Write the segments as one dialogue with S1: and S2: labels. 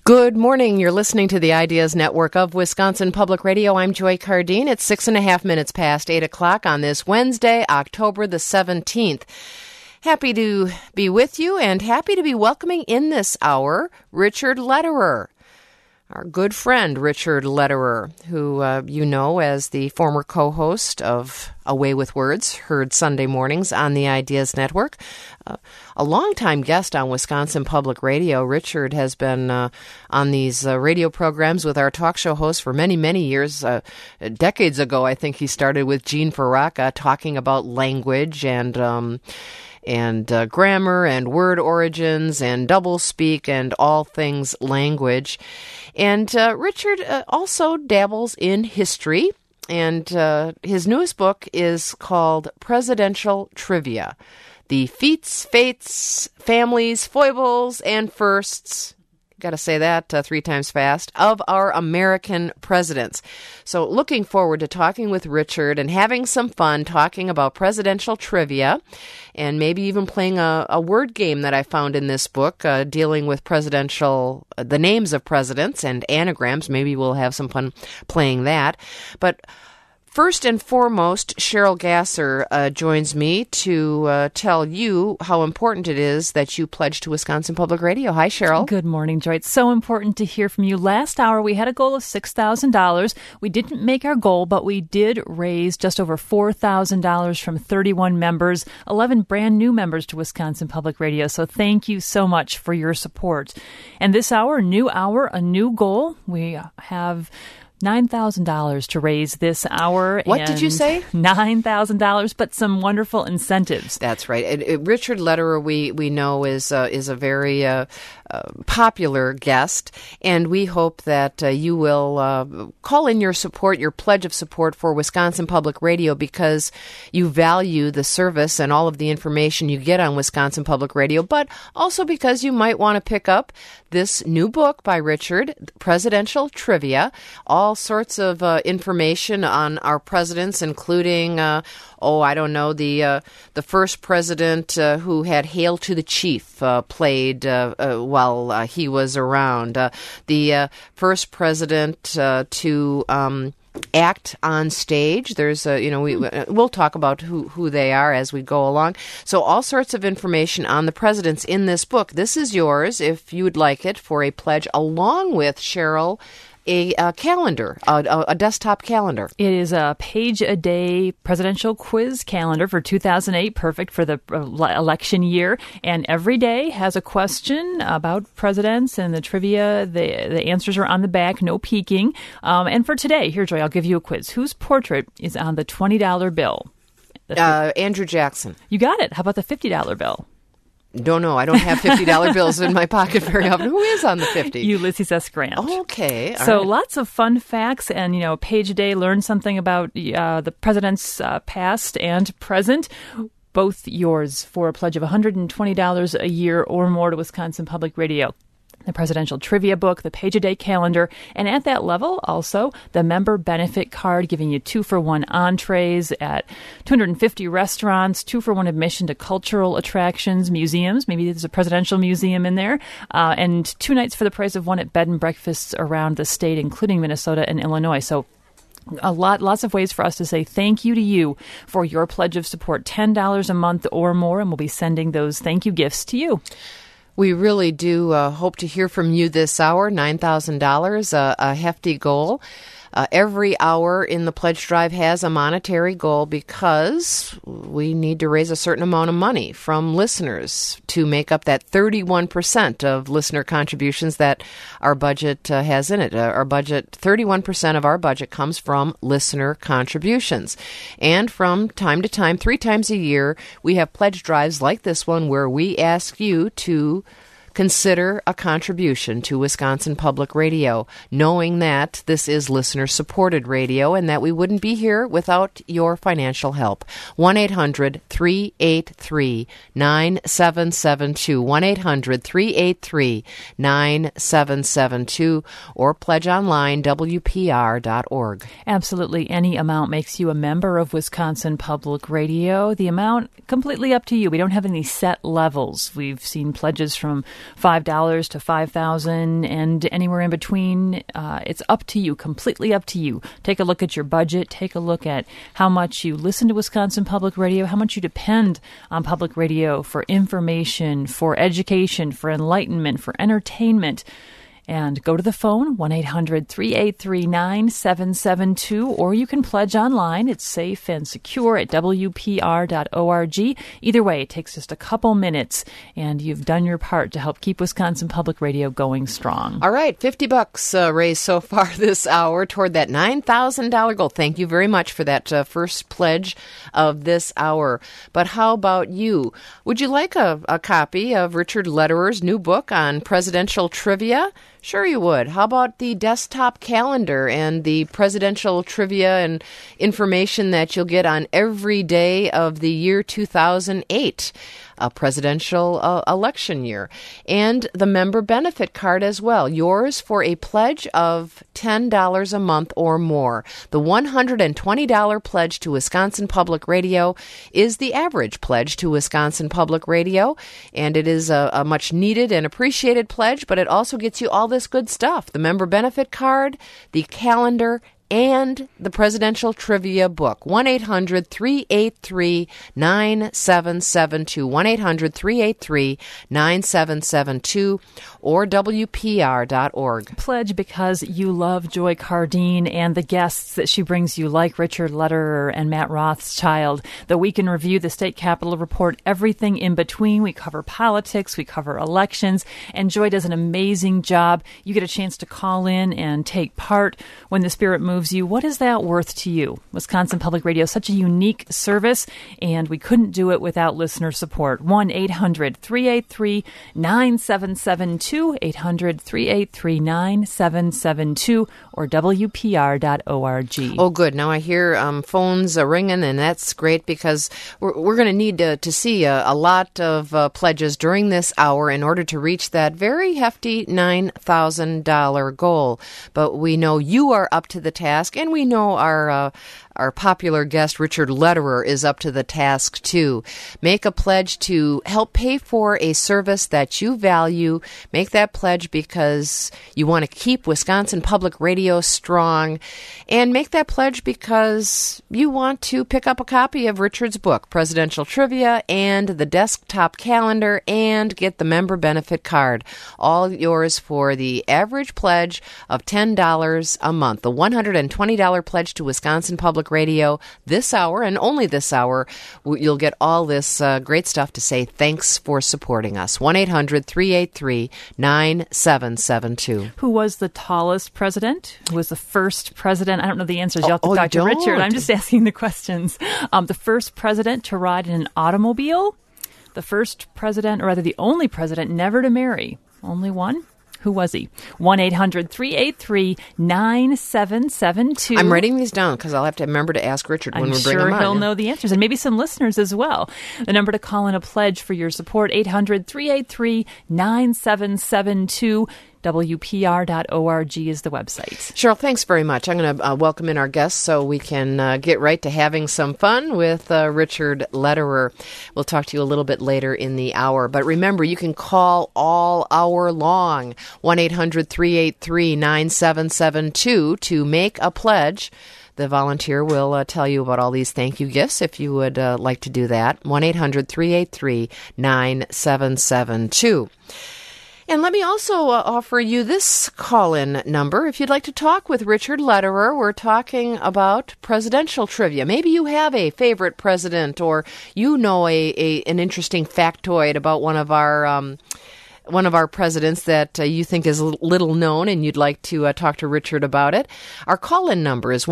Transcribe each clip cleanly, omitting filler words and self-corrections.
S1: Good morning. You're listening to the Ideas Network of Wisconsin Public Radio. I'm Joy Cardine. It's 6.5 minutes past 8 o'clock on this Wednesday, October the 17th. Happy to be with you and happy to be welcoming in this hour Richard Lederer. Our good friend, Richard Lederer, who you know as the former co-host of Away with Words, heard Sunday mornings on the Ideas Network. A longtime guest on Wisconsin Public Radio. Richard has been on these radio programs with our talk show host for many, many years. Decades ago, I think he started with Gene Faraca talking about language and grammar and word origins and doublespeak and all things language. And Richard also dabbles in history, and his newest book is called Presidential Trivia: The Feats, Fates, Families, Foibles, and Firsts, got to say that 3 times fast, of our American presidents. So looking forward to talking with Richard and having some fun talking about presidential trivia and maybe even playing a word game that I found in this book dealing with the names of presidents and anagrams. Maybe we'll have some fun playing that. But first and foremost, Cheryl Gasser joins me to tell you how important it is that you pledge to Wisconsin Public Radio. Hi, Cheryl.
S2: Good morning, Joy. It's so important to hear from you. Last hour, we had a goal of $6,000. We didn't make our goal, but we did raise just over $4,000 from 31 members, 11 brand new members to Wisconsin Public Radio. So thank you so much for your support. And this hour, a new goal. We have $9,000 to raise this hour.
S1: What did you say?
S2: $9,000, but some wonderful incentives.
S1: That's right. Richard Lederer, we know, is a very popular guest, and we hope that you will call in your support, your pledge of support for Wisconsin Public Radio, because you value the service and all of the information you get on Wisconsin Public Radio, but also because you might want to pick up this new book by Richard, Presidential Trivia, all sorts of information on our presidents, including, the first president who had Hail to the Chief played while he was around, the first president to act on stage. There's we'll talk about who they are as we go along. So all sorts of information on the presidents in this book. This is yours if you would like it for a pledge, along with Cheryl, a calendar, a desktop calendar.
S2: It is a page-a-day presidential quiz calendar for 2008, perfect for the election year. And every day has a question about presidents and the trivia. The answers are on the back, no peeking. And for today, here, Joy, I'll give you a quiz. Whose portrait is on the $20 bill?
S1: Andrew Jackson.
S2: You got it. How about the $50 bill?
S1: Don't know. I don't have $50 bills in my pocket very often. Who is on the 50?
S2: Ulysses S. Grant.
S1: Okay.
S2: So lots of fun facts and, page a day, learn something about the president's past and present. Both yours for a pledge of $120 a year or more to Wisconsin Public Radio. The Presidential Trivia book, the page-a-day calendar, and at that level, also, the member benefit card giving you 2-for-1 entrees at 250 restaurants, 2-for-1 admission to cultural attractions, museums. Maybe there's a presidential museum in there, and 2 nights for the price of 1 at bed and breakfasts around the state, including Minnesota and Illinois. So lots of ways for us to say thank you to you for your pledge of support, $10 a month or more, and we'll be sending those thank you gifts to you.
S1: We really do hope to hear from you this hour. $9,000, a hefty goal. Every hour in the pledge drive has a monetary goal because we need to raise a certain amount of money from listeners to make up that 31% of listener contributions that our budget has in it. 31% of our budget comes from listener contributions. And from time to time, 3 times a year, we have pledge drives like this one where we ask you to consider a contribution to Wisconsin Public Radio, knowing that this is listener-supported radio and that we wouldn't be here without your financial help. 1-800-383-9772. 1-800-383-9772 or pledge online, WPR.org.
S2: Absolutely. Any amount makes you a member of Wisconsin Public Radio. The amount, completely up to you. We don't have any set levels. We've seen pledges from $5 to $5,000 and anywhere in between. It's up to you, completely up to you. Take a look at your budget. Take a look at how much you listen to Wisconsin Public Radio, how much you depend on public radio for information, for education, for enlightenment, for entertainment. And go to the phone, 1-800-383-9772, or you can pledge online. It's safe and secure at WPR.org. Either way, it takes just a couple minutes, and you've done your part to help keep Wisconsin Public Radio going strong.
S1: All right, $50 raised so far this hour toward that $9,000 goal. Thank you very much for that first pledge of this hour. But how about you? Would you like a copy of Richard Lederer's new book on presidential trivia? Sure you would. How about the desktop calendar and the presidential trivia and information that you'll get on every day of the year 2008? A presidential election year, and the member benefit card as well. Yours for a pledge of $10 a month or more. The $120 pledge to Wisconsin Public Radio is the average pledge to Wisconsin Public Radio, and it is a much needed and appreciated pledge, but it also gets you all this good stuff. The member benefit card, the calendar, and the presidential trivia book. 1-800-383-9772. 1-800-383-9772 or WPR.org.
S2: Pledge because you love Joy Cardine and the guests that she brings you, like Richard Lederer and Matt Rothschild. The Week in Review, the State Capitol Report, everything in between. We cover politics, we cover elections, and Joy does an amazing job. You get a chance to call in and take part when the Spirit moves you. What is that worth to you? Wisconsin Public Radio is such a unique service, and we couldn't do it without listener support. 1-800-383-9772, 800-383-9772, or WPR.org.
S1: Oh, good. Now I hear phones ringing, and that's great because we're going to need to see a lot of pledges during this hour in order to reach that very hefty $9,000 goal. But we know you are up to the task, and we know our popular guest, Richard Lederer, is up to the task, too. Make a pledge to help pay for a service that you value. Make that pledge because you want to keep Wisconsin Public Radio strong. And make that pledge because you want to pick up a copy of Richard's book, Presidential Trivia, and the desktop calendar, and get the member benefit card. All yours for the average pledge of $10 a month. The $120 pledge to Wisconsin Public Radio this hour, and only this hour, you'll get all this great stuff to say thanks for supporting us. 1-800-383-9772.
S2: Who was the tallest president? Who was the first president? I don't know the answers. You'll have to talk to Richard. I'm just asking the questions. The first president to ride in an automobile? The first president, or rather the only president never to marry? Only one? Who was he? 1-800-383-9772.
S1: I'm writing these down because I'll have to remember to ask Richard when we bring him on.
S2: I'm sure he'll know the answers, and maybe some listeners as well. The number to call in a pledge for your support, 800-383-9772. WPR.org is the website.
S1: Cheryl, thanks very much. I'm going to welcome in our guests so we can get right to having some fun with Richard Lederer. We'll talk to you a little bit later in the hour. But remember, you can call all hour long, 1-800-383-9772 to make a pledge. The volunteer will tell you about all these thank you gifts if you would like to do that. 1-800-383-9772. And let me also offer you this call-in number. If you'd like to talk with Richard Lederer, we're talking about presidential trivia. Maybe you have a favorite president, or you know an interesting factoid about one of our presidents that you think is little known and you'd like to talk to Richard about it. Our call-in number is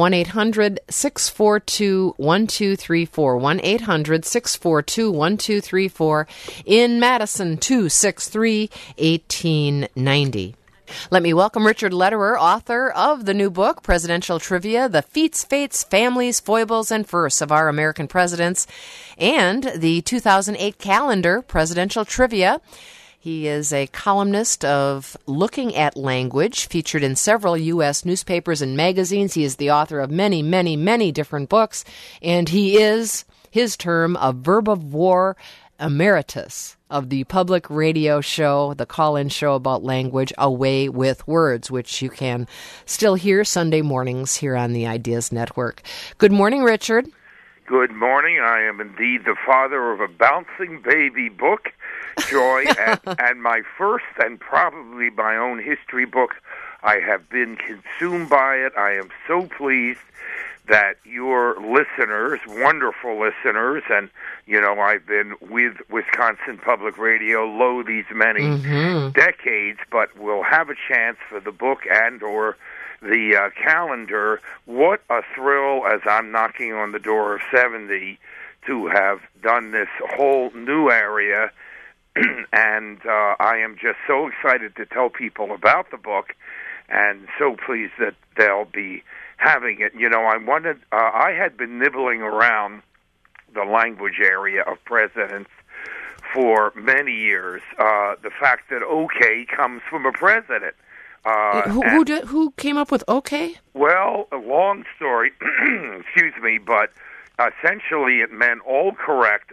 S1: 1-800-642-1234, 1-800-642-1234, in Madison, 263-1890. Let me welcome Richard Lederer, author of the new book, Presidential Trivia, The Feats, Fates, Families, Foibles, and Firsts of Our American Presidents, and the 2008 calendar, Presidential Trivia. He is a columnist of Looking at Language, featured in several U.S. newspapers and magazines. He is the author of many, many, many different books, and he is, his term, a verb of war emeritus of the public radio show, the call-in show about language, A Way with Words, which you can still hear Sunday mornings here on the Ideas Network. Good morning, Richard.
S3: Good morning. I am indeed the father of a bouncing baby book, Joy, and my first and probably my own history book. I have been consumed by it. I am so pleased that your listeners, wonderful listeners, and, you know, I've been with Wisconsin Public Radio these many decades, but we'll have a chance for the book and or the calendar. What a thrill, as I'm knocking on the door of 70, to have done this whole new area. And I am just so excited to tell people about the book, and so pleased that they'll be having it. You know, I had been nibbling around the language area of presidents for many years. The fact that okay comes from a president.
S1: Who came up with okay?
S3: Well, a long story, excuse me, but essentially it meant all correct,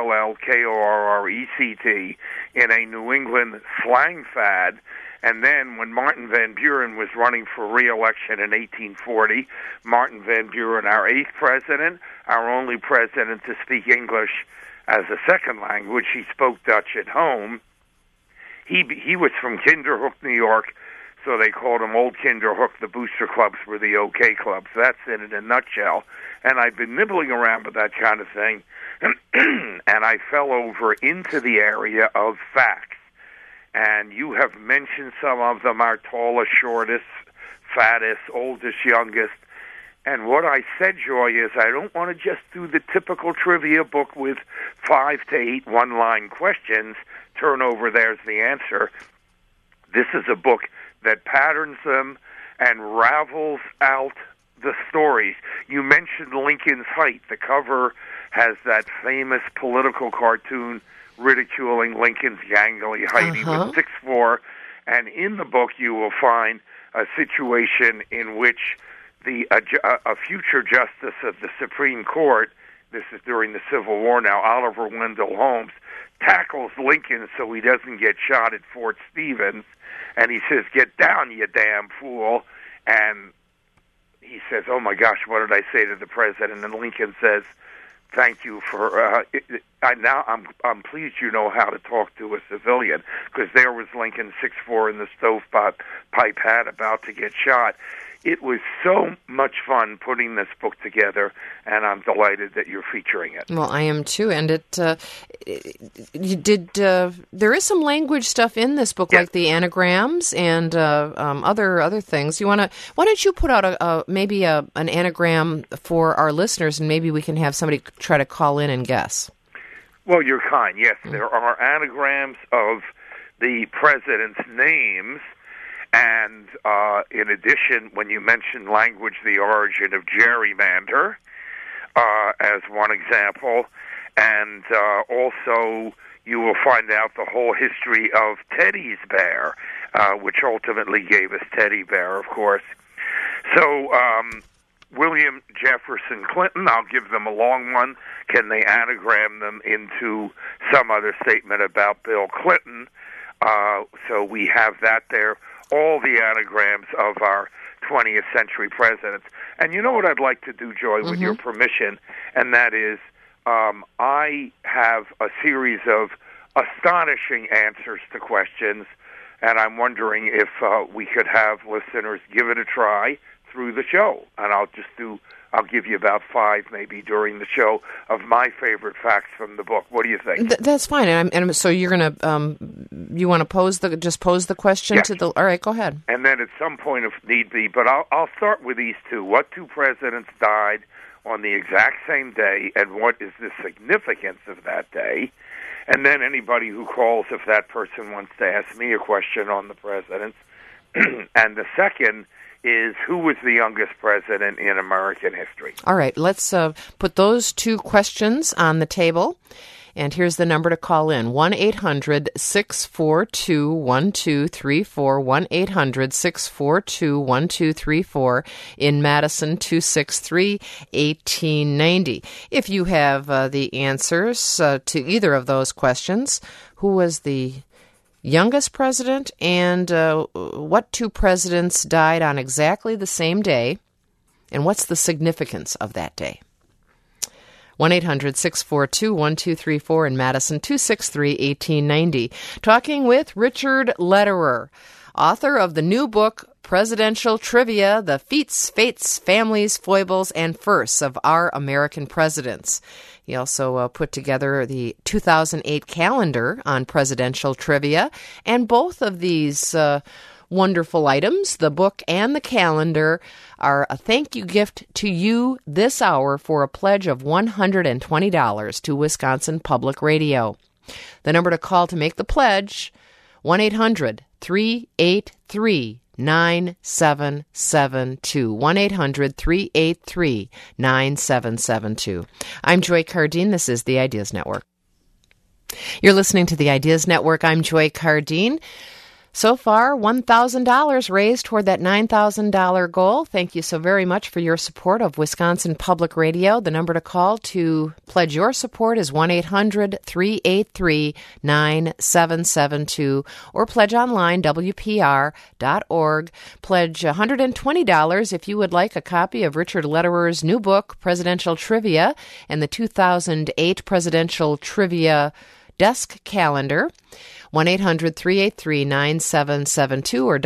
S3: OLLKORRECT, in a New England slang fad. And then when Martin Van Buren was running for re-election in 1840, Martin Van Buren, our 8th president, our only president to speak English as a second language, he spoke Dutch at home. He was from Kinderhook, New York, so they called him Old Kinderhook. The booster clubs were the OK clubs. That's it in a nutshell. And I've been nibbling around with that kind of thing, and I fell over into the area of facts. And you have mentioned some of them, our tallest, shortest, fattest, oldest, youngest. And what I said, Joy, is I don't want to just do the typical trivia book with 5 to 8 one-line questions. Turn over, there's the answer. This is a book that patterns them and ravels out the stories. You mentioned Lincoln's height. The cover has that famous political cartoon ridiculing Lincoln's gangly height. He was 6'4", and in the book you will find a situation in which a future justice of the Supreme Court, this is during the Civil War now, Oliver Wendell Holmes, tackles Lincoln so he doesn't get shot at Fort Stevens, and he says, "Get down, you damn fool," and he says, "Oh my gosh, what did I say to the president?" And Lincoln says, "Thank you for now. I'm pleased you know how to talk to a civilian," because there was Lincoln, 6'4", in the stovepipe hat, about to get shot. It was so much fun putting this book together, and I'm delighted that you're featuring it.
S1: Well, I am too, and there is some language stuff in this book, like the anagrams and other things. Why don't you put out an anagram for our listeners, and maybe we can have somebody try to call in and guess.
S3: Well, you're kind. Yes, there are anagrams of the president's names. And in addition, when you mention language, the origin of gerrymander as one example, and also you will find out the whole history of Teddy's bear, which ultimately gave us Teddy Bear, of course. So William Jefferson Clinton, I'll give them a long one. Can they anagram them into some other statement about Bill Clinton? So we have that there. All the anagrams of our 20th century presidents. And you know what I'd like to do, Joy, with your permission, and that is I have a series of astonishing answers to questions, and I'm wondering if we could have listeners give it a try through the show. And I'll give you about 5 maybe during the show of my favorite facts from the book. What do you think?
S1: That's fine. And so you're going to you want to pose the question to the. All right, go ahead.
S3: And then at some point, if need be, but I'll start with these two. What 2 presidents died on the exact same day, and what is the significance of that day? And then anybody who calls, if that person wants to ask me a question on the presidents. And the second is, who was the youngest president in American history?
S1: All right, let's put those 2 questions on the table. And here's the number to call in, 1-800-642-1234, 1-800-642-1234, in Madison, 263-1890. If you have the answers to either of those questions, who was the youngest president and what two presidents died on exactly the same day, and what's the significance of that day? 1-800-642-1234 in Madison, 263-1890. Talking with Richard Lederer, author of the new book, Presidential Trivia, The Feats, Fates, Families, Foibles, and Firsts of Our American Presidents. He also put together the 2008 calendar on presidential trivia, and both of these wonderful items, the book and the calendar, are a thank you gift to you this hour for a pledge of $120 to Wisconsin Public Radio. The number to call to make the pledge, 1-800-383-9772, 1-800-383-9772. I'm Joy Cardine. This is the Ideas Network. You're listening to the Ideas Network. I'm Joy Cardine. So far, $1,000 raised toward that $9,000 goal. Thank you so very much for your support of Wisconsin Public Radio. The number to call to pledge your support is 1-800-383-9772, or pledge online, WPR.org. Pledge $120 if you would like a copy of Richard Lederer's new book, Presidential Trivia, and the 2008 Presidential Trivia Desk Calendar. 1-800-383-9772 or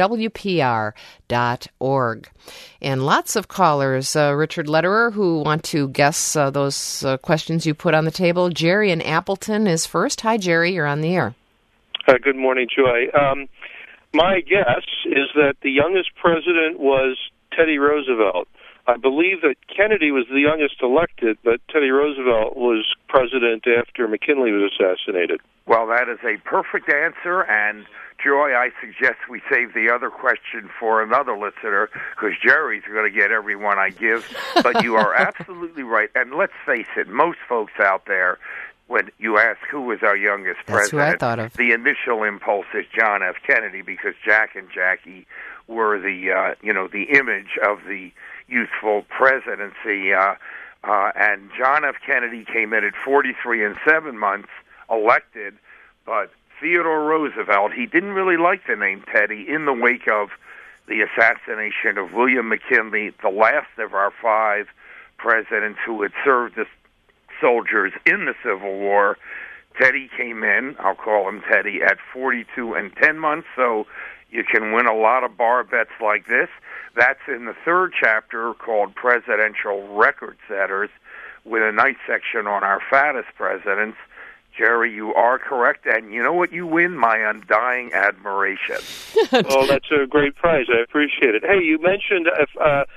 S1: WPR.org. And lots of callers, Richard Lederer, who want to guess those questions you put on the table. Jerry in Appleton is first. Hi, Jerry. You're on the air.
S4: Good morning, Joy. My guess is that the youngest president was Teddy Roosevelt. I believe that Kennedy was the youngest elected, but Teddy Roosevelt was president after McKinley was assassinated.
S3: Well, that is a perfect answer, and Joy, I suggest we save the other question for another listener, because Jerry's going to get every one I give. But you are absolutely right, and let's face it, most folks out there, when you ask who was our youngest president,
S1: who I thought of.
S3: The initial impulse is John F. Kennedy, because Jack and Jackie were the the image of the youthful presidency, and John F. Kennedy came in at 43 and 7 months, elected, but Theodore Roosevelt, he didn't really like the name Teddy in the wake of the assassination of William McKinley, the last of our 5 presidents who had served as soldiers in the Civil War. Teddy came in, I'll call him Teddy, at 42 and 10 months, so you can win a lot of bar bets like this. That's in the 3rd chapter called Presidential Record Setters, with a nice section on our fattest presidents. Jerry, you are correct, and you know what you win? My undying admiration.
S4: Well, that's a great prize. I appreciate it. Hey, you mentioned if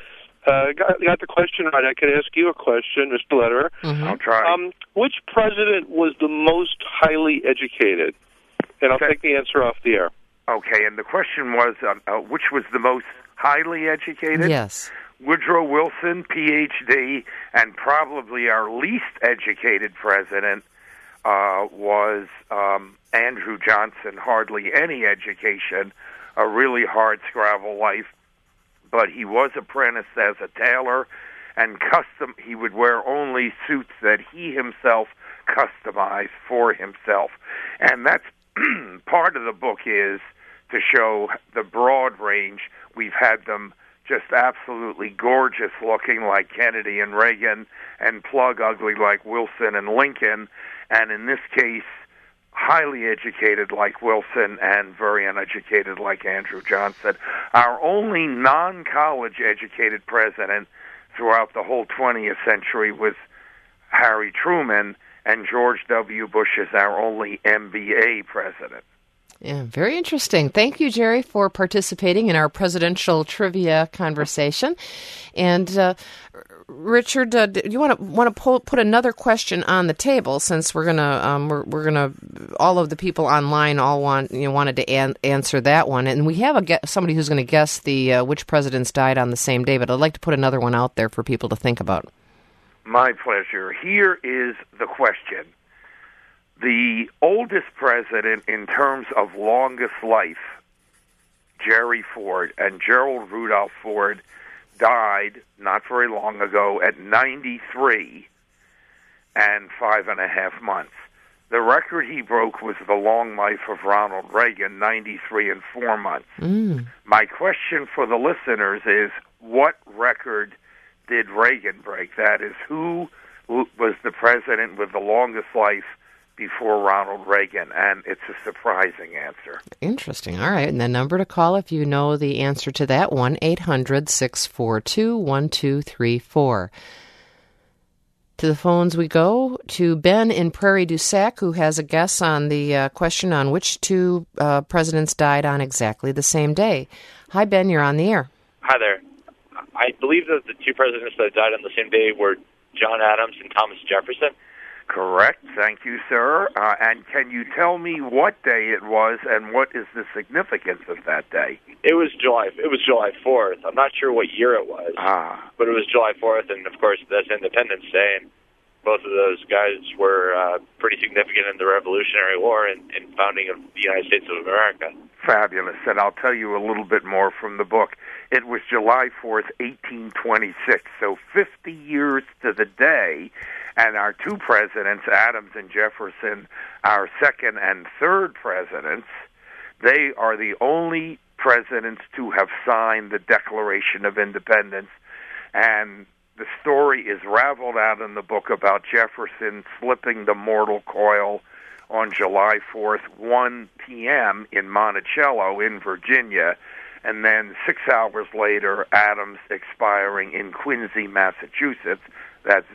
S4: got the question right, I could ask you a question, Mr. Lederer.
S3: Mm-hmm. I'll try.
S4: Which president was the most highly educated? And I'll take the answer off the air.
S3: Okay, and the question was, which was the most highly educated?
S1: Yes.
S3: Woodrow Wilson, Ph.D., and probably our least educated president was Andrew Johnson. Hardly any education, a really hard scrabble life, but he was apprenticed as a tailor, and he would wear only suits that he himself customized for himself. And that's part of the book, is to show the broad range. We've had them just absolutely gorgeous looking like Kennedy and Reagan, and plug ugly like Wilson and Lincoln, and in this case, highly educated like Wilson and very uneducated like Andrew Johnson. Our only non-college educated president throughout the whole 20th century was Harry Truman, and George W. Bush is our only MBA president.
S1: Yeah, very interesting. Thank you, Jerry, for participating in our presidential trivia conversation. And Richard, do you want to put another question on the table, since we're gonna all of the people online all wanted to answer that one, and we have somebody who's going to guess the which presidents died on the same day, but I'd like to put another one out there for people to think about.
S3: My pleasure. Here is the question. The oldest president in terms of longest life, Jerry Ford, and Gerald Rudolph Ford died not very long ago at 93 and 5.5 months. The record he broke was the long life of Ronald Reagan, 93 and 4 months. My question for the listeners is, what record did Reagan break? That is, who was the president with the longest life before Ronald Reagan? And it's a surprising answer.
S1: Interesting. All right. And the number to call if you know the answer to that, 1-800-642-1234. To the phones we go, to Ben in Prairie du Sac, who has a guess on the question on which two presidents died on exactly the same day. Hi, Ben. You're on the air.
S5: Hi there. I believe that the two presidents that died on the same day were John Adams and Thomas Jefferson.
S3: Correct. Thank you, sir. And can you tell me what day it was and what is the significance of that day?
S5: It was July 4th. I'm not sure what year it was, but it was July 4th, and of course that's Independence Day. And both of those guys were pretty significant in the Revolutionary War and founding of the United States of America.
S3: Fabulous. And I'll tell you a little bit more from the book. It was July 4th, 1826, so 50 years to the day. And our two presidents, Adams and Jefferson, our second and third presidents, they are the only presidents to have signed the Declaration of Independence. And the story is raveled out in the book about Jefferson slipping the mortal coil on July 4th, 1 p.m. in Monticello in Virginia, and then 6 hours later, Adams expiring in Quincy, Massachusetts. That's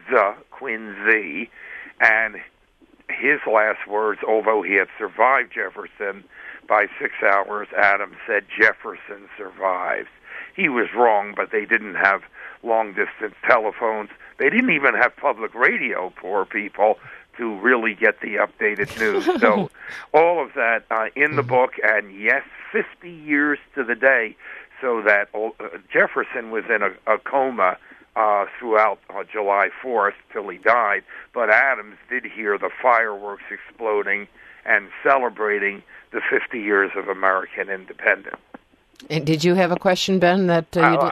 S3: Quincy. And his last words, although he had survived Jefferson by 6 hours, Adams said, "Jefferson survives." He was wrong, but they didn't have long-distance telephones. They didn't even have public radio, poor people, to really get the updated news. So all of that in the book, and yes, 50 years to the day, so that Jefferson was in a coma throughout July 4th till he died, but Adams did hear the fireworks exploding and celebrating the 50 years of American independence.
S1: And did you have a question, Ben, that you did?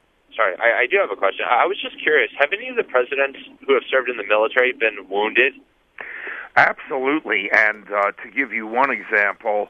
S5: I do have a question. I was just curious, have any of the presidents who have served in the military been wounded?
S3: Absolutely, and to give you one example,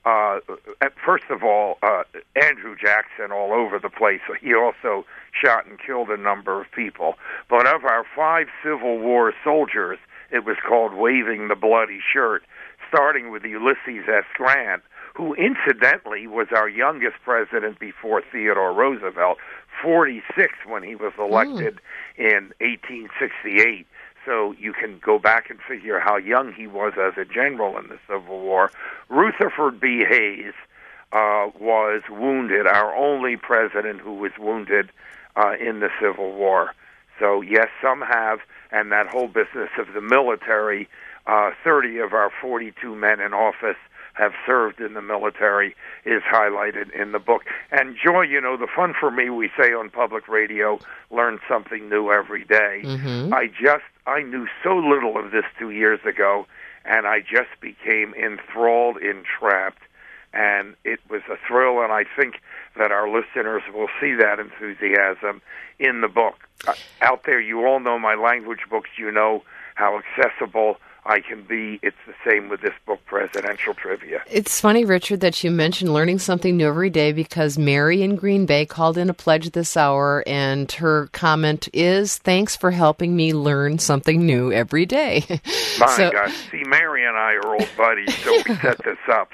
S3: first of all, Andrew Jackson all over the place. He also shot and killed a number of people. But of our 5 Civil War soldiers, it was called Waving the Bloody Shirt, starting with Ulysses S. Grant, who incidentally was our youngest president before Theodore Roosevelt, 46 when he was elected in 1868. So you can go back and figure how young he was as a general in the Civil War. Rutherford B. Hayes was wounded, our only president who was wounded in the Civil War. So yes, some have, and that whole business of the military, 30 of our 42 men in office have served in the military, is highlighted in the book. And Joy, you know, the fun for me, we say on public radio, learn something new every day. Mm-hmm. I knew so little of this 2 years ago, and I just became enthralled, entrapped, and it was a thrill, and I think that our listeners will see that enthusiasm in the book. Out there, you all know my language books, you know how accessible I can be. It's the same with this book, Presidential Trivia.
S1: It's funny, Richard, that you mentioned learning something new every day, because Mary in Green Bay called in a pledge this hour, and her comment is, "Thanks for helping me learn something new every day."
S3: My gosh. See, Mary and I are old buddies, so we set this up.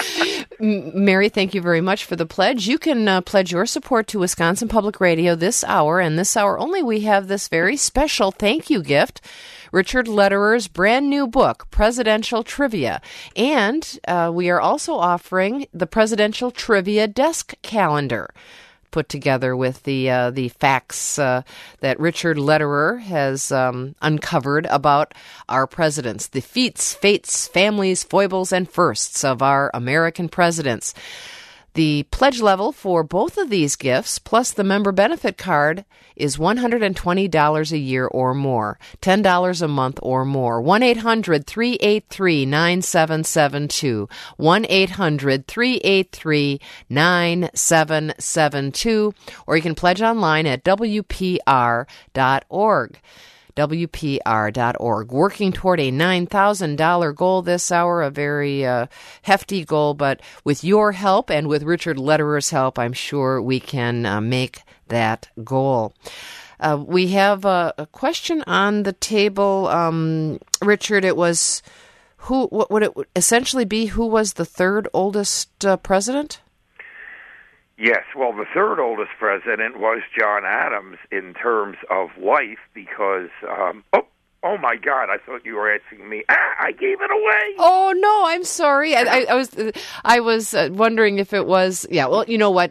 S1: Mary, thank you very much for the pledge. You can pledge your support to Wisconsin Public Radio this hour, and this hour only we have this very special thank you gift, Richard Lederer's brand new book, Presidential Trivia. And we are also offering the Presidential Trivia Desk Calendar, put together with the facts that Richard Lederer has uncovered about our presidents, the feats, fates, families, foibles, and firsts of our American presidents. The pledge level for both of these gifts, plus the member benefit card, is $120 a year or more, $10 a month or more. 1-800-383-9772, 1-800-383-9772, or you can pledge online at WPR.org. WPR.org. Working toward a $9,000 goal this hour, a very hefty goal, but with your help and with Richard Lederer's help, I'm sure we can make that goal. We have a question on the table. Richard, it was, what would it essentially be, who was the third oldest president?
S3: Yes, well, the third oldest president was John Adams in terms of life because, oh my God, I thought you were asking me. I gave it away.
S1: Oh, no, I'm sorry. I was wondering if it was, yeah, well, you know what,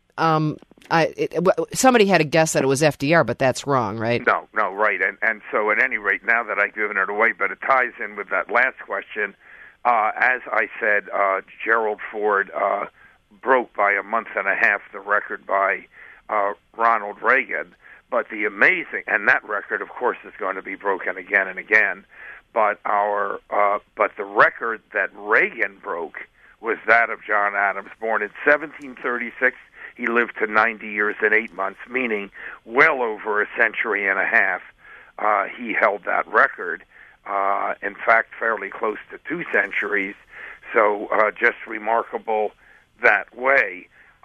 S1: somebody had a guess that it was FDR, but that's wrong, right?
S3: No, right, and so at any rate, now that I've given it away, but it ties in with that last question, as I said, Gerald Ford, broke by a month and a half the record by Ronald Reagan. But the amazing, and that record, of course, is going to be broken again and again. But but the record that Reagan broke was that of John Adams, born in 1736. He lived to 90 years and 8 months, meaning well over a century and a half. He held that record. In fact, fairly close to 2 centuries. So just remarkable that way,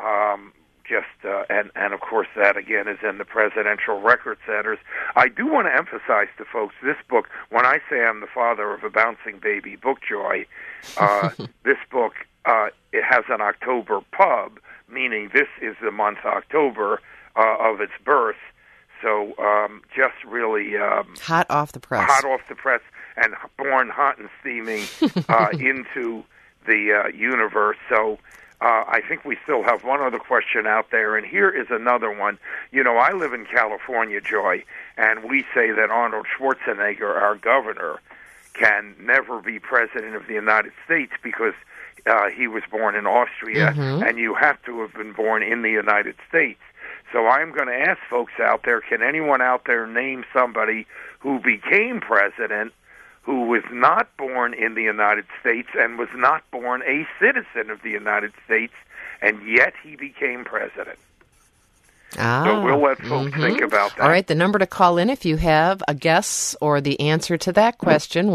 S3: and of course that again is in the presidential record centers. I do want to emphasize to folks this book. When I say I'm the father of a bouncing baby book joy, this book it has an October pub, meaning this is the month October of its birth. So just really
S1: hot off the press,
S3: and born hot and steaming into the universe. So. I think we still have one other question out there, and here is another one. You know, I live in California, Joy, and we say that Arnold Schwarzenegger, our governor, can never be president of the United States because he was born in Austria, and you have to have been born in the United States. So I'm going to ask folks out there, can anyone out there name somebody who became president who was not born in the United States and was not born a citizen of the United States, and yet he became president? So we'll let folks think about that.
S1: All right, the number to call in if you have a guess or the answer to that question,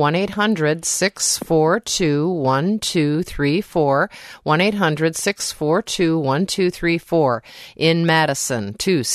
S1: 1-800-642-1234, 1-800-642-1234. In Madison,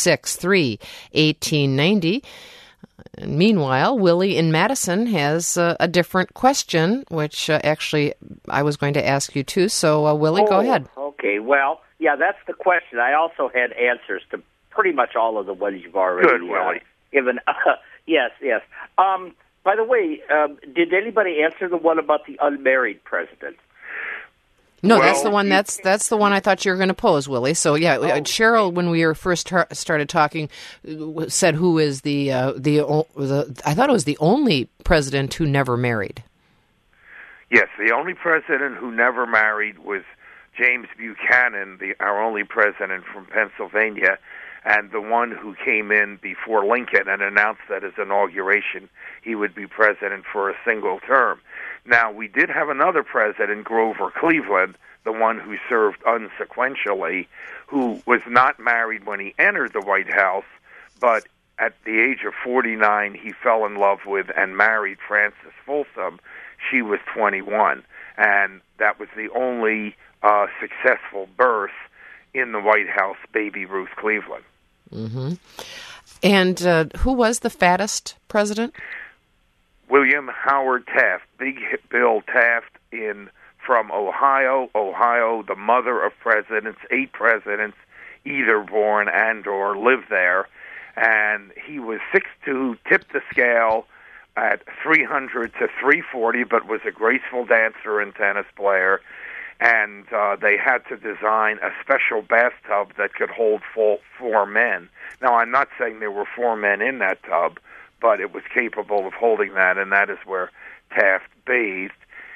S1: 263-1890. Meanwhile, Willie in Madison has a different question, which actually I was going to ask you too. So, Willie, go ahead.
S6: Okay, well, yeah, that's the question. I also had answers to pretty much all of the ones you've already given. Yes. By the way, did anybody answer the one about the unmarried president?
S1: No, that's the one. That's the one I thought you were going to pose, Willie. So yeah, Cheryl, when we were first started talking, said who is the I thought it was the only president who never married.
S3: Yes, the only president who never married was James Buchanan, our only president from Pennsylvania, and the one who came in before Lincoln and announced that his inauguration he would be president for a single term. Now, we did have another president, Grover Cleveland, the one who served unsequentially, who was not married when he entered the White House, but at the age of 49, he fell in love with and married Frances Folsom. She was 21, and that was the only successful birth in the White House, baby Ruth Cleveland.
S1: Mm-hmm. And who was the fattest president?
S3: William Howard Taft, Big Bill Taft from Ohio, the mother of presidents, 8 presidents, either born and or lived there. And he was 6'2", tipped the scale at 300 to 340, but was a graceful dancer and tennis player. And they had to design a special bathtub that could hold 4 men. Now, I'm not saying there were 4 men in that tub, but it was capable of holding that, and that is where Taft bathed.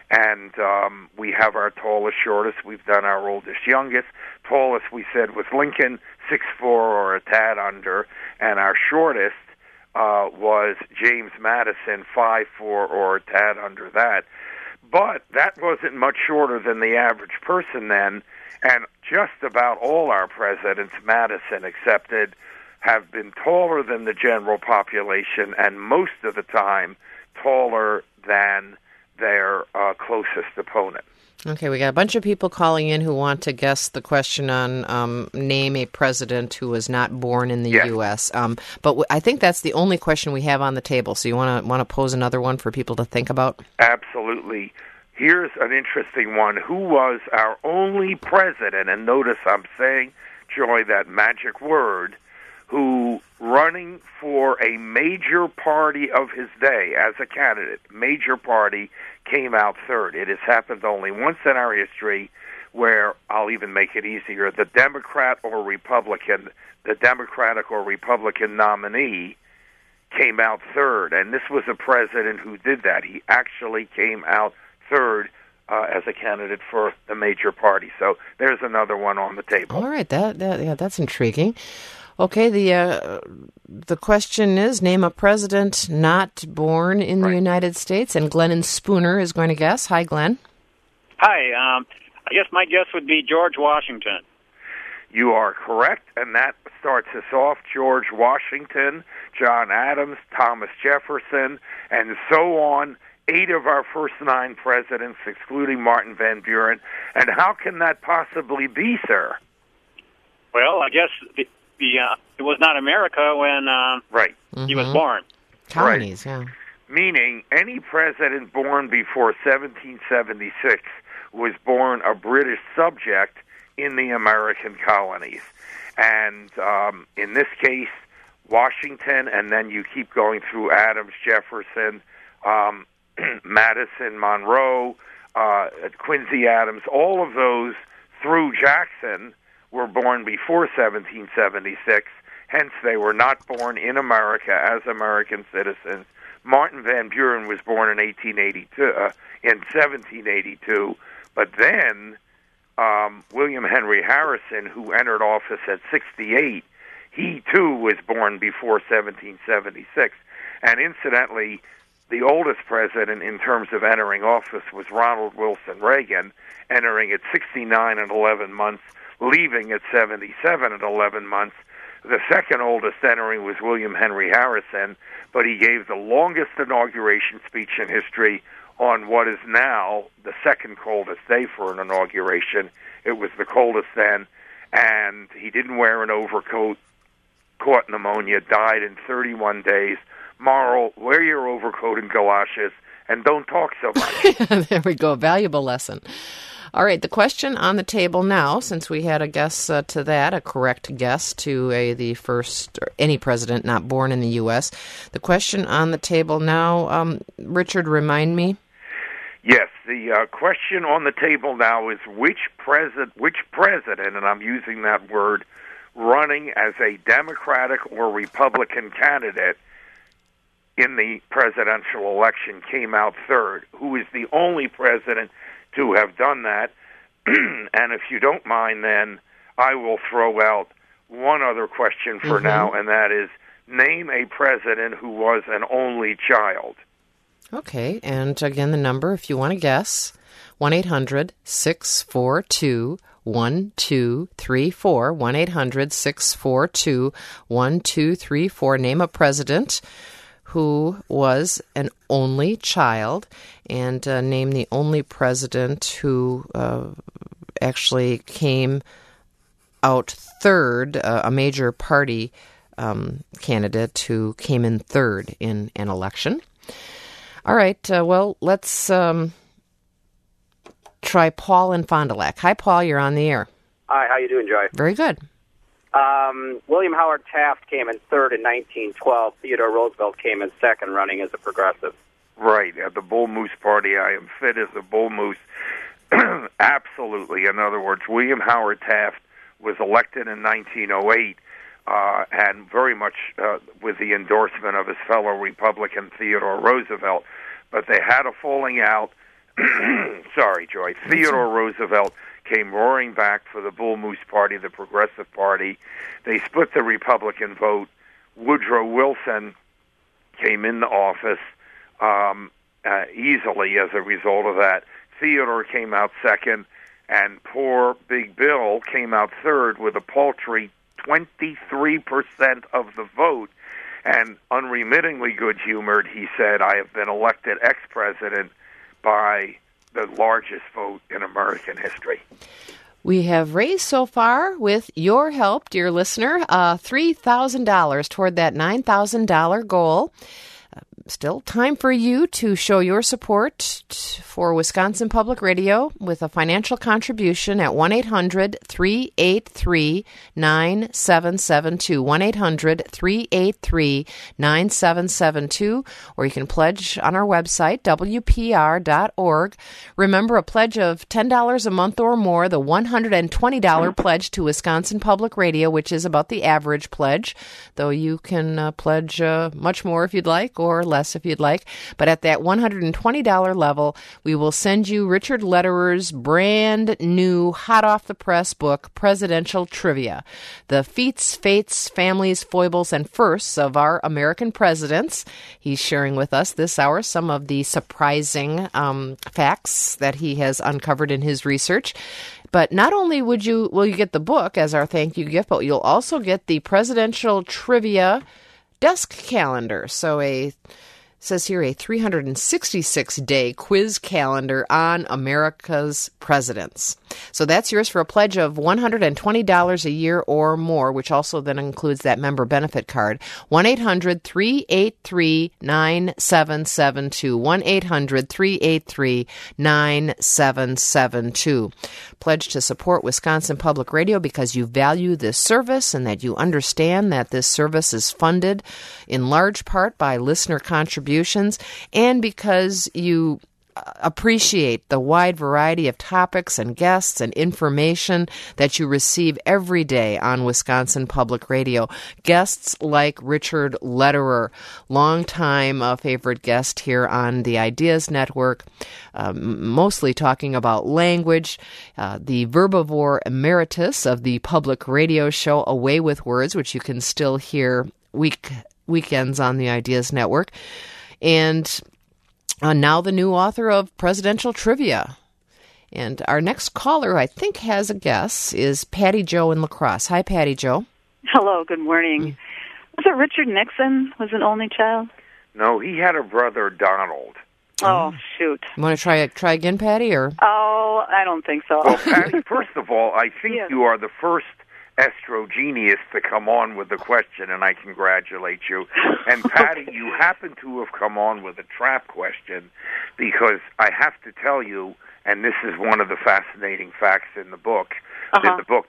S3: And we have our tallest, shortest. We've done our oldest, youngest. Tallest, we said, was Lincoln, 6'4" or a tad under. And our shortest was James Madison, 5'4" or a tad under that. But that wasn't much shorter than the average person then. And just about all our presidents, Madison accepted, have been taller than the general population, and most of the time taller than their closest opponent.
S1: Okay, we got a bunch of people calling in who want to guess the question on name a president who was not born in the U.S. But I think that's the only question we have on the table. So you want to pose another one for people to think about?
S3: Absolutely. Here's an interesting one. Who was our only president, and notice I'm saying, Joy, that magic word, who running for a major party of his day as a candidate, major party, came out third. It has happened only once in our history where, I'll even make it easier, the Democratic or Republican nominee came out third. And this was a president who did that. He actually came out third as a candidate for the major party. So there's another one on the table.
S1: All right, that's intriguing. Okay, the question is, name a president not born in the United States, and Glennon Spooner is going to guess. Hi, Glenn.
S7: Hi, I guess my guess would be George Washington.
S3: You are correct, and that starts us off. George Washington, John Adams, Thomas Jefferson, and so on. 8 of our first 9 presidents, excluding Martin Van Buren. And how can that possibly be, sir?
S7: Well, I guess it was not America when he was born.
S1: Colonies, yeah.
S3: Meaning any president born before 1776 was born a British subject in the American colonies. And in this case, Washington, and then you keep going through Adams, Jefferson, Madison, Monroe, Quincy Adams, all of those through Jackson were born before 1776. Hence, they were not born in America as American citizens. Martin Van Buren was born in 1782, but then William Henry Harrison, who entered office at 68, he too was born before 1776. And incidentally, the oldest president in terms of entering office was Ronald Wilson Reagan, entering at 69 and 11 months, leaving at 77 and 11 months. The second oldest entering was William Henry Harrison, but he gave the longest inauguration speech in history on what is now the second coldest day for an inauguration. It was the coldest then, and he didn't wear an overcoat, caught pneumonia, died in 31 days. Moral, wear your overcoat and galoshes, and don't talk so much.
S1: There we go, a valuable lesson. All right, the question on the table now, since we had a guess to that, a correct guess to the first, or any president not born in the U.S., the question on the table now, Richard, remind me.
S3: Yes, the question on the table now is which president, and I'm using that word, running as a Democratic or Republican candidate in the presidential election came out third, who is the only president to have done that. And if you don't mind, then I will throw out one other question for now, and that is, name a president who was an only child.
S1: Okay, and again, the number, if you want to guess, 1-800-642-1234, 1-800-642-1234. Name a president who was an only child, and name the only president who actually came out third, a major party candidate who came in third in an election. All right, well, let's try Paul in Fond du Lac. Hi, Paul, you're on the air.
S8: Hi, how you doing, Joy?
S1: Very good.
S8: William Howard Taft came in third in 1912. Theodore Roosevelt came in second, running as a progressive.
S3: Right, at the Bull Moose Party. I am fit as a bull moose. Absolutely. In other words, William Howard Taft was elected in 1908, and very much with the endorsement of his fellow Republican Theodore Roosevelt. But they had a falling out. Sorry, Joy. Theodore Roosevelt came roaring back for the Bull Moose Party, the Progressive Party. They split the Republican vote. Woodrow Wilson came into office easily as a result of that. Theodore came out second, and poor Big Bill came out third with a paltry 23% of the vote. And unremittingly good-humored, he said, "I have been elected ex-president by the largest vote in American history."
S1: We have raised so far, with your help, dear listener, $3,000 toward that $9,000 goal. Still time for you to show your support for Wisconsin Public Radio with a financial contribution at 1-800-383-9772, 1-800-383-9772, or you can pledge on our website, WPR.org. Remember, a pledge of $10 a month or more, the $120 pledge to Wisconsin Public Radio, which is about the average pledge, though you can pledge much more if you'd like, or less if you'd like. But at that $120 level, we will send you Richard Lederer's brand new, hot off the press book, Presidential Trivia: The Feats, Fates, Families, Foibles, and Firsts of Our American Presidents. He's sharing with us this hour some of the surprising facts that he has uncovered in his research. But not only will you get the book as our thank you gift, but you'll also get the Presidential Trivia desk calendar. So says here a 366-day quiz calendar on America's presidents. So that's yours for a pledge of $120 a year or more, which also then includes that member benefit card. 1-800-383-9772, 1-800-383-9772. Pledge to support Wisconsin Public Radio because you value this service and that you understand that this service is funded in large part by listener contributions, and because you appreciate the wide variety of topics and guests and information that you receive every day on Wisconsin Public Radio. Guests like Richard Lederer, longtime favorite guest here on the Ideas Network, mostly talking about language, the verbivore emeritus of the public radio show Away with Words, which you can still hear weekends on the Ideas Network, and now the new author of Presidential Trivia. And our next caller, I think, has a guess, is Patty Jo in La Crosse. Hi, Patty Jo.
S9: Hello, good morning. Was it Richard Nixon was an only child?
S3: No, he had a brother, Donald.
S9: Oh, shoot.
S1: You want to try again, Patty? Or?
S9: Oh, I don't think so.
S3: Well, Patty, first of all, I think you are the first astrogenius to come on with the question, and I congratulate you. And Patty, you happen to have come on with a trap question, because I have to tell you, and this is one of the fascinating facts in the book, and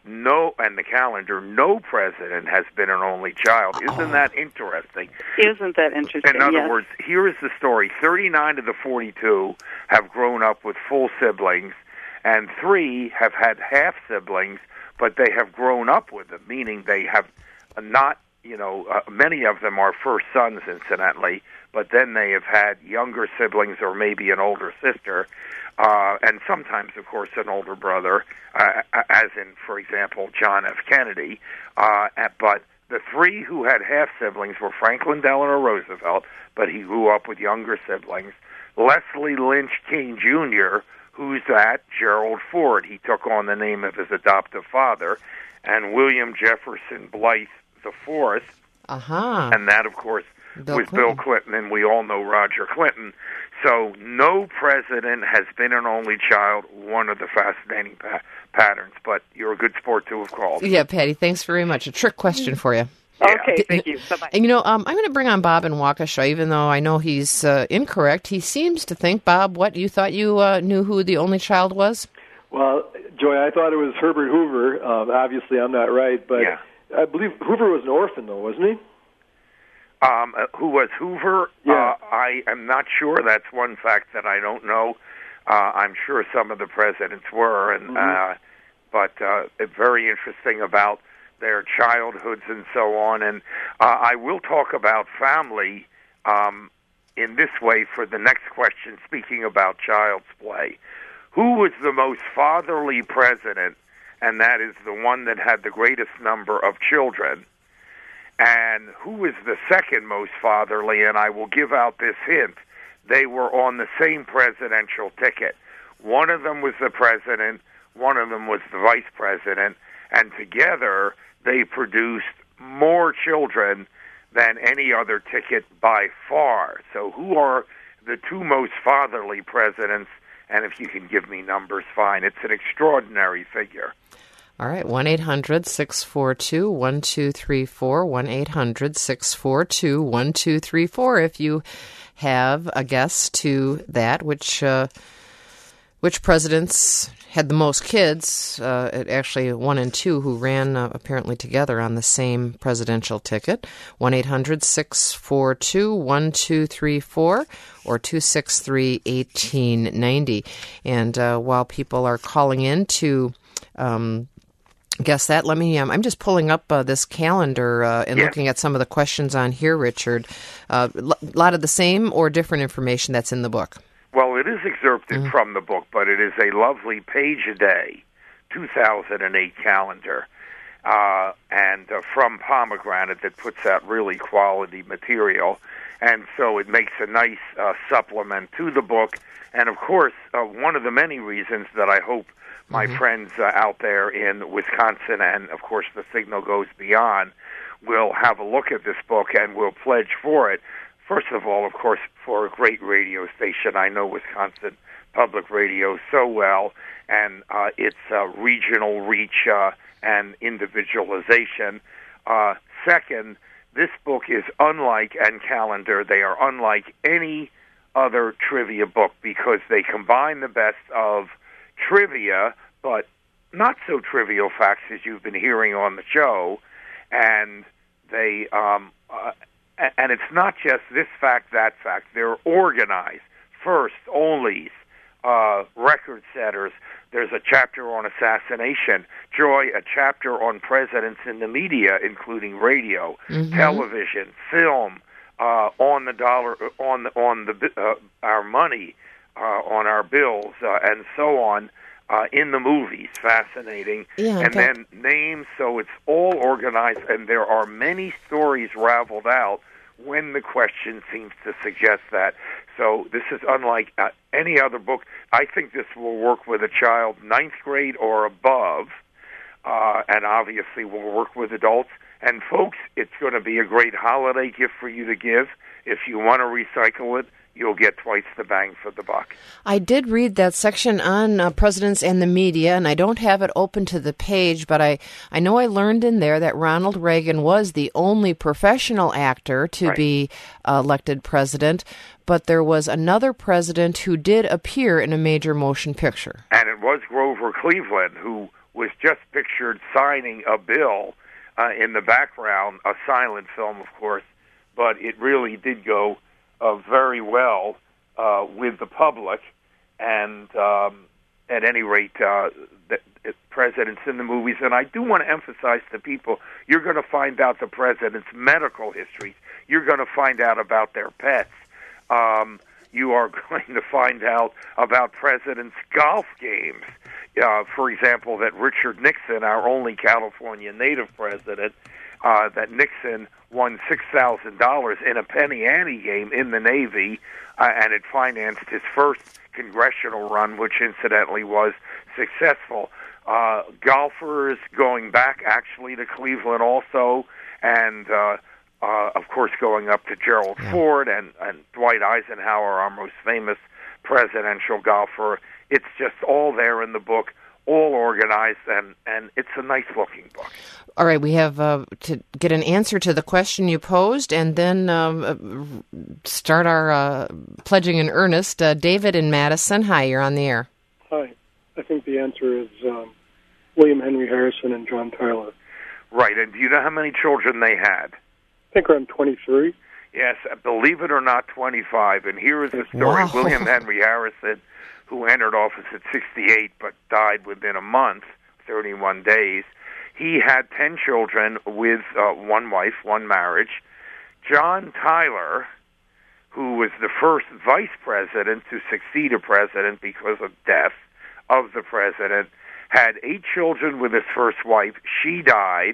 S3: the calendar, no president has been an only child. Isn't that interesting?
S9: Isn't that interesting?
S3: In other words, here is the story. 39 of the 42 have grown up with full siblings, and 3 have had half siblings, but they have grown up with them, meaning they have not, many of them are first sons, incidentally, but then they have had younger siblings or maybe an older sister, and sometimes, of course, an older brother, as in, for example, John F. Kennedy. But the 3 who had half-siblings were Franklin Delano Roosevelt, but he grew up with younger siblings, Leslie Lynch King, Jr., who's that? Gerald Ford. He took on the name of his adoptive father, and William Jefferson Blythe IV. And that, of course, was Bill Clinton, and we all know Roger Clinton. So no president has been an only child, one of the fascinating patterns. But you're a good sport to have called.
S1: Yeah, Patty, thanks very much. A trick question for you.
S9: Okay, thank you. Bye-bye.
S1: And, I'm going to bring on Bob in Waukesha, even though I know he's incorrect. He seems to think, Bob, what, you thought you knew who the only child was?
S10: Well, Joy, I thought it was Herbert Hoover. Obviously, I'm not right, but I believe Hoover was an orphan, though, wasn't he?
S3: Who was Hoover?
S10: Yeah.
S3: I am not sure. That's one fact that I don't know. I'm sure some of the presidents were, and but very interesting about their childhoods and so on. And I will talk about family in this way for the next question, speaking about child's play. Who was the most fatherly president? And that is the one that had the greatest number of children. And who was the second most fatherly? And I will give out this hint. They were on the same presidential ticket. One of them was the president, one of them was the vice president, and together they produced more children than any other ticket by far. So who are the two most fatherly presidents? And if you can give me numbers, fine. It's an extraordinary figure.
S1: All right, 1-800-642-1234, 1-800-642-1234. If you have a guess to that, which presidents had the most kids, actually 1 and 2 who ran apparently together on the same presidential ticket, 1-800-642-1234 or 263-1890. And while people are calling in to guess that, let me, I'm just pulling up this calendar and looking at some of the questions on here, Richard. A lot of the same or different information that's in the book?
S3: Well, it is excerpted from the book, but it is a lovely page-a-day 2008 calendar, and from Pomegranate that puts out really quality material. And so it makes a nice supplement to the book. And, of course, one of the many reasons that I hope my friends out there in Wisconsin and, of course, the Signal Goes Beyond will have a look at this book and will pledge for it. First of all, of course, for a great radio station. I know Wisconsin Public Radio so well, and its regional reach and individualization. Second, this book is unlike, and calendar, they are unlike any other trivia book because they combine the best of trivia, but not so trivial facts as you've been hearing on the show, and they and it's not just this fact, that fact. They're organized. First, onlys, record setters. There's a chapter on assassination. Joy, a chapter on presidents in the media, including radio, television, film, on the dollar, on our money, on our bills, and so on. In the movies, fascinating. And then names, so it's all organized, and there are many stories raveled out when the question seems to suggest that. So this is unlike any other book. I think this will work with a child 9th grade or above, and obviously will work with adults. And folks, it's going to be a great holiday gift for you to give. If you want to recycle it, you'll get twice the bang for the buck.
S1: I did read that section on presidents and the media, and I don't have it open to the page, but I know I learned in there that Ronald Reagan was the only professional actor to be elected president, but there was another president who did appear in a major motion picture.
S3: And it was Grover Cleveland, who was just pictured signing a bill in the background, a silent film, of course, but it really did go very well with the public, and at any rate, presidents in the movies. And I do want to emphasize to people, you're going to find out the president's medical histories. You're going to find out about their pets. You are going to find out about presidents' golf games. For example, that Richard Nixon, our only California native president, that Nixon won $6,000 in a penny ante game in the Navy, and it financed his first congressional run, which incidentally was successful. Golfers going back actually to Cleveland also, and of course going up to Gerald Ford and Dwight Eisenhower, our most famous presidential golfer. It's just all there in the book, all organized, and it's a nice-looking book.
S1: All right, we have to get an answer to the question you posed and then start our pledging in earnest. David in Madison, hi, you're on the air.
S11: Hi. I think the answer is William Henry Harrison and John Tyler.
S3: Right, and do you know how many children they had?
S11: I think around 23.
S3: Yes, believe it or not, 25. And here is the story.
S1: Wow.
S3: William Henry Harrison, who entered office at 68 but died within a month, 31 days, he had 10 children with one wife, one marriage. John Tyler who was the first vice president to succeed a president because of death of the president, had 8 children with his first wife. She died.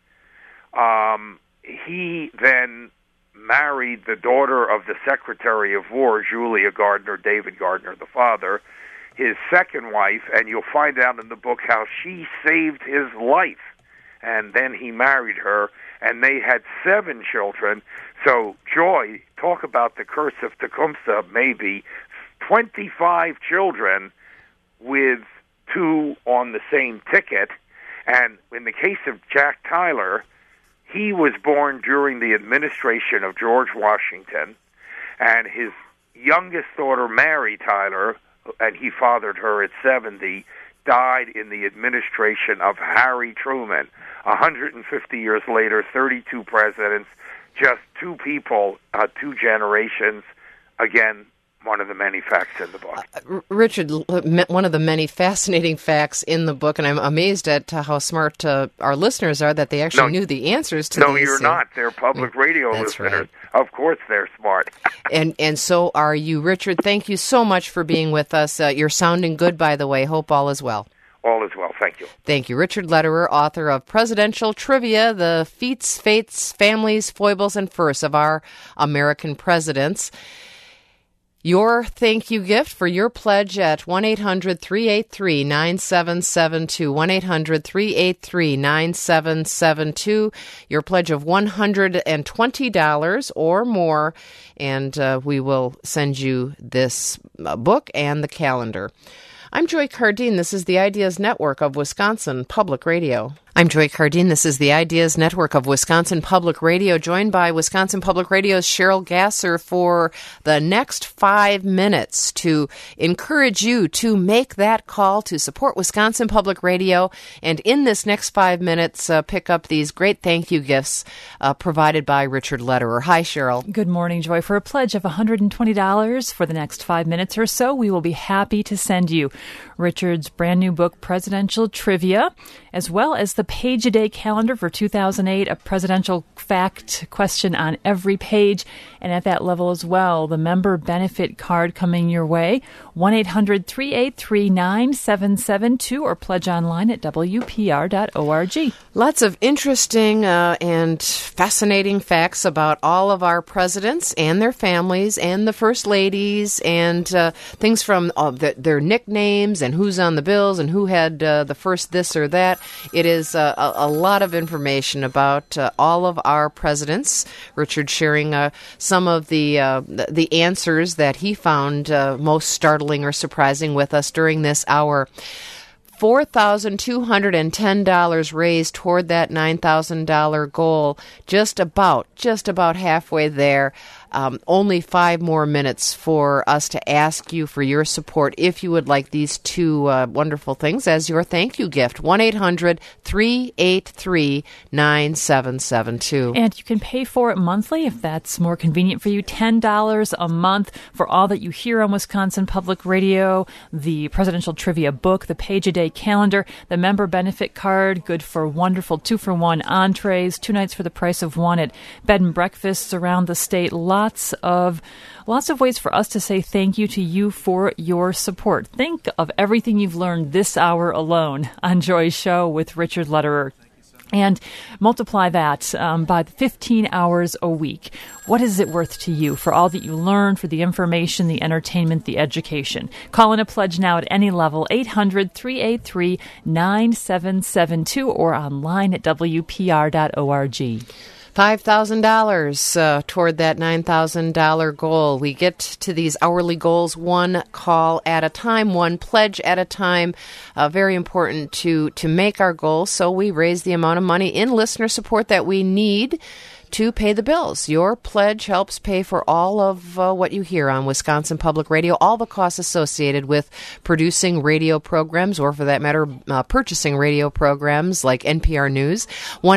S3: He then married the daughter of the Secretary of War, Julia Gardner, David Gardner, the father, his second wife, and you'll find out in the book how she saved his life. And then he married her, and they had 7 children. So, Joy, talk about the curse of Tecumseh, maybe 25 children with 2 on the same ticket. And in the case of Jack Tyler, he was born during the administration of George Washington, and his youngest daughter, Mary Tyler, and he fathered her at 70, died in the administration of Harry Truman. 150 years later, 32 presidents, just 2 people, 2 generations. Again, one of the many facts in the book.
S1: Richard, one of the many fascinating facts in the book, and I'm amazed at how smart our listeners are that they actually knew the answers to these.
S3: No, you're not. They're public radio listeners. Right. Of course they're smart.
S1: and so are you. Richard, thank you so much for being with us. You're sounding good, by the way. Hope all is well.
S3: All is well. Thank you.
S1: Thank you. Richard Lederer, author of Presidential Trivia, The Feats, Fates, Families, Foibles, and Firsts of Our American Presidents. Your thank you gift for your pledge at 1-800-383-9772, 1-800-383-9772, your pledge of $120 or more, and we will send you this book and the calendar. I'm Joy Cardine. This is the Ideas Network of Wisconsin Public Radio. I'm Joy Cardine. This is the Ideas Network of Wisconsin Public Radio, joined by Wisconsin Public Radio's Cheryl Gasser for the next 5 minutes to encourage you to make that call to support Wisconsin Public Radio. And in this next 5 minutes, pick up these great thank you gifts provided by Richard Lederer. Hi, Cheryl.
S2: Good morning, Joy. For a pledge of $120 for the next 5 minutes or so, we will be happy to send you Richard's brand new book, Presidential Trivia, as well as the page-a-day calendar for 2008, a presidential fact question on every page, and at that level as well, the member benefit card coming your way, 1-800-383-9772, or pledge online at WPR.org.
S1: Lots of interesting and fascinating facts about all of our presidents and their families and the first ladies, and things from their nicknames and who's on the bills and who had the first this or that. It is a lot of information about all of our presidents. Richard sharing some of the answers that he found most startling or surprising with us during this hour. $4,210 raised toward that $9,000 goal, just about halfway there. Only 5 more minutes for us to ask you for your support if you would like these 2 wonderful things as your thank you gift. 1-800-383-9772.
S2: And you can pay for it monthly if that's more convenient for you. $10 a month for all that you hear on Wisconsin Public Radio, the Presidential Trivia book, the page-a-day calendar, the member benefit card, good for wonderful 2-for-1 entrees, 2 nights for the price of 1 at bed and breakfasts around the state. Lots of ways for us to say thank you to you for your support. Think of everything you've learned this hour alone on Joy's Show with Richard Lederer. And multiply that by 15 hours a week. What is it worth to you for all that you learn, for the information, the entertainment, the education? Call in a pledge now at any level, 800-383-9772, or online at WPR.org.
S1: $5,000 toward that $9,000 goal. We get to these hourly goals 1 call at a time, 1 pledge at a time. Very important to make our goals, so we raise the amount of money in listener support that we need to pay the bills. Your pledge helps pay for all of what you hear on Wisconsin Public Radio, all the costs associated with producing radio programs, or for that matter, purchasing radio programs like NPR News.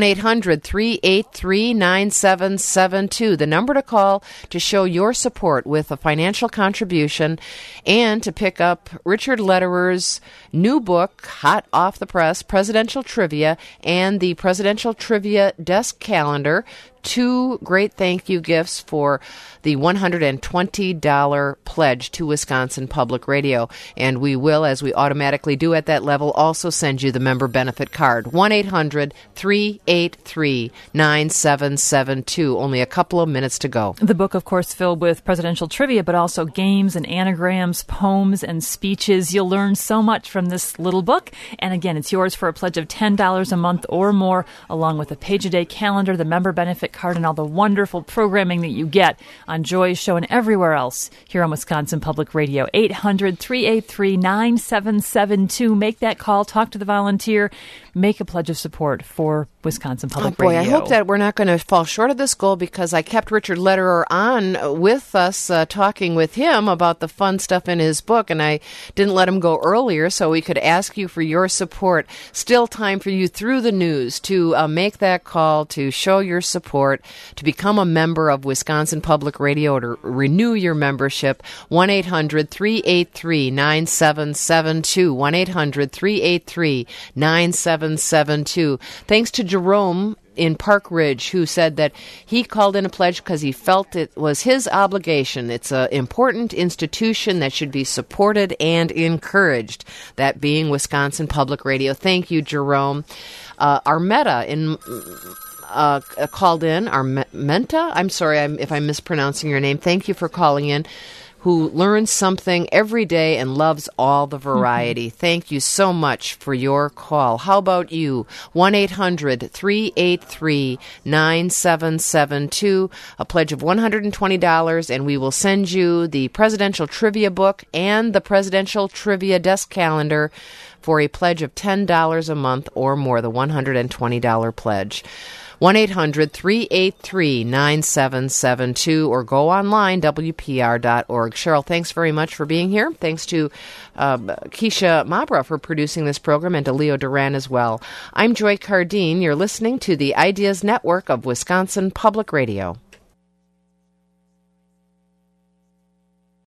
S1: 1-800-383-9772, the number to call to show your support with a financial contribution and to pick up Richard Lederer's new book, hot off the press, Presidential Trivia, and the Presidential Trivia Desk Calendar. 2 great thank you gifts for the $120 pledge to Wisconsin Public Radio. And we will, as we automatically do at that level, also send you the member benefit card. 1-800-383-9772. Only a couple of minutes to go.
S2: The book, of course, filled with presidential trivia, but also games and anagrams, poems and speeches. You'll learn so much from this little book. And again, it's yours for a pledge of $10 a month or more, along with a page-a-day calendar, the member benefit card, and all the wonderful programming that you get on Joy's show and everywhere else here on Wisconsin Public Radio. 800-383-9772. Make that call. Talk to the volunteer. Make a pledge of support for Wisconsin Public Radio.
S1: I hope that we're not going to fall short of this goal, because I kept Richard Lederer on with us, talking with him about the fun stuff in his book, and I didn't let him go earlier so we could ask you for your support. Still time for you through the news to make that call, to show your support, to become a member of Wisconsin Public Radio, to renew your membership. 1-800-383-9772. 1-800-383-9772. Thanks to Jerome in Park Ridge, who said that he called in a pledge because he felt it was his obligation. It's an important institution that should be supported and encouraged, that being Wisconsin Public Radio. Thank you, Jerome. Armetta in called in. Armenta? I'm sorry if I'm mispronouncing your name. Thank you for calling in. Who learns something every day and loves all the variety. Thank you so much for your call. How about you? 1-800-383-9772, a pledge of $120, and we will send you the Presidential Trivia book and the Presidential Trivia desk calendar for a pledge of $10 a month or more, the $120 pledge. 1-800-383-9772, or go online, WPR.org. Cheryl, thanks very much for being here. Thanks to Keisha Mabra for producing this program, and to Leo Duran as well. I'm Joy Cardine. You're listening to the Ideas Network of Wisconsin Public Radio.